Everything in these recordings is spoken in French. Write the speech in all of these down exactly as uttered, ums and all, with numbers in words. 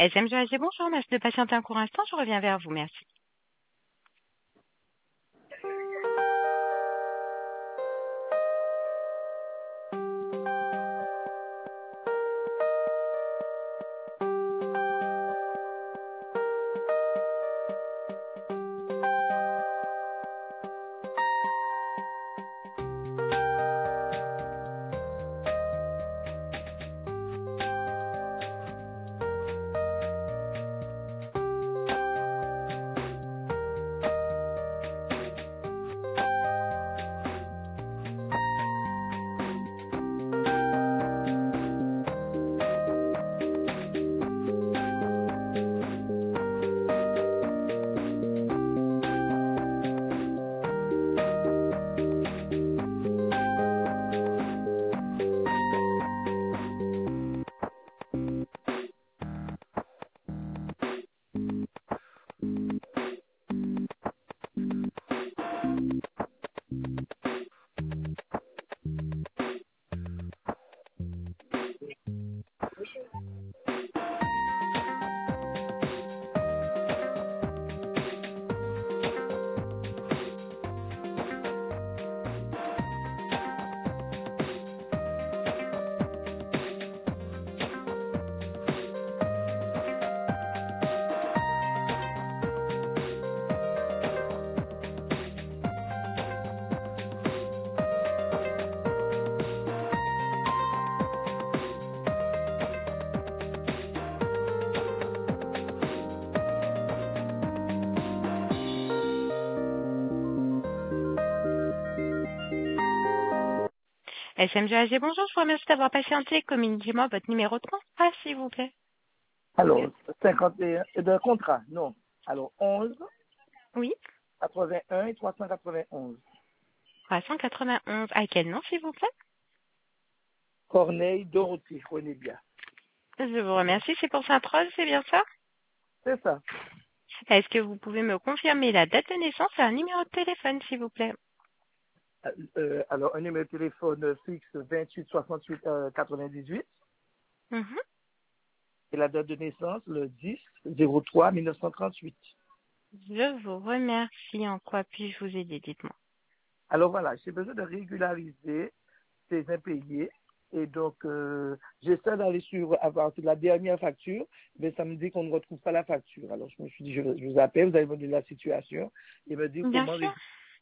S M G A G, bonjour, merci de patienter un court instant, je reviens vers vous, merci. S M G A G, bonjour, je vous remercie d'avoir patienté. Communiquez-moi votre numéro de contrat, s'il vous plaît. Alors, cinquante et un, et de contrat, non. Alors, onze, Oui. quatre-vingt-un et trois cent quatre-vingt-onze. trois cent quatre-vingt-onze. À quel nom, s'il vous plaît? Corneille Dorothée, René Bia. Je vous remercie, c'est pour Saint-Rose, c'est bien ça? C'est ça. Est-ce que vous pouvez me confirmer la date de naissance et un numéro de téléphone, s'il vous plaît? Euh, alors, un numéro de téléphone fixe vingt-huit soixante-huit euh, quatre-vingt-dix-huit. Mhm. Et la date de naissance, le dix zéro trois mille neuf cent trente-huit. Je vous remercie. En quoi puis-je vous aider? Dites-moi. Alors voilà, j'ai besoin de régulariser ces impayés. Et donc, euh, j'essaie d'aller sur à partir de la dernière facture, mais ça me dit qu'on ne retrouve pas la facture. Alors, je me suis dit, je, je vous appelle, vous allez me donner la situation et me dire Bien comment sûr. régler.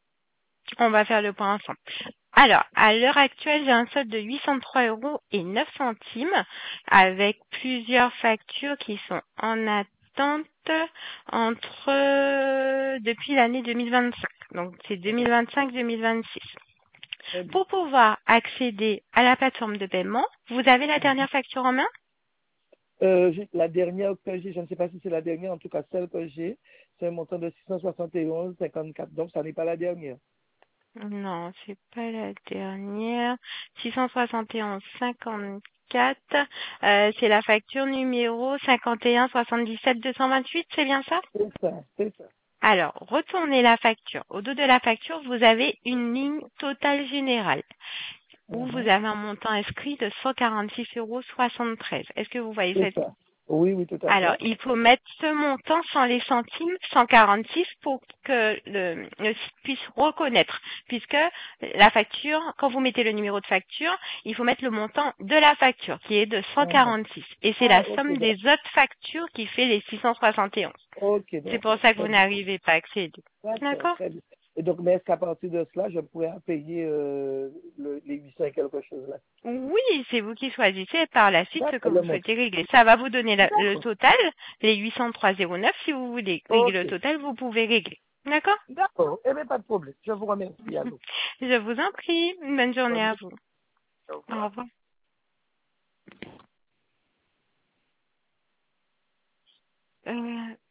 On va faire le point ensemble. Alors, à l'heure actuelle, j'ai un solde de huit cent trois euros et neuf centimes avec plusieurs factures qui sont en attente entre euh, depuis l'année deux mille vingt-cinq. Donc, c'est deux mille vingt-cinq deux mille vingt-six. Pour pouvoir accéder à la plateforme de paiement, vous avez la dernière facture en main? Euh, j'ai- la dernière que j'ai, je ne sais pas si c'est la dernière, en tout cas celle que j'ai, c'est un montant de six cent soixante et onze virgule cinquante-quatre. Donc, ça n'est pas la dernière. Non, c'est pas la dernière. six cent soixante et onze virgule cinquante-quatre. Euh, c'est la facture numéro cinquante et un soixante-dix-sept deux cent vingt-huit, c'est bien ça? C'est ça, c'est ça. Alors, retournez la facture. Au dos de la facture, vous avez une ligne totale générale où vous Mhm. avez un montant inscrit de cent quarante-six euros soixante-treize. Est-ce que vous voyez C'est cette ligne? ça. Oui, oui, tout à Alors, fait. il faut mettre ce montant sans les centimes, cent quarante-six, pour que le, le site puisse reconnaître. Puisque la facture, quand vous mettez le numéro de facture, il faut mettre le montant de la facture, qui est de cent Mhm. quarante-six. Et c'est Ah, la ok, somme des d'accord. autres factures qui fait les six cent soixante et onze. Ok, C'est pour d'accord. ça que vous Très bien. n'arrivez pas à accéder. D'accord, D'accord? très bien. Et donc, mais est-ce qu'à partir de cela, je pourrais payer euh, le, les huit cents et quelque chose là? Oui, c'est vous qui choisissez par la suite ce que D'accord, vous le montant. souhaitez régler. Ça va vous donner la- le D'accord. total, les huit cent trois virgule zéro neuf. Si vous voulez régler le Ok. total, vous pouvez régler. D'accord? D'accord. Eh bien, pas de problème. Je vous remercie à vous. Je vous en prie. Une bonne journée Bonne à journée. vous. Au Au revoir. revoir. Euh,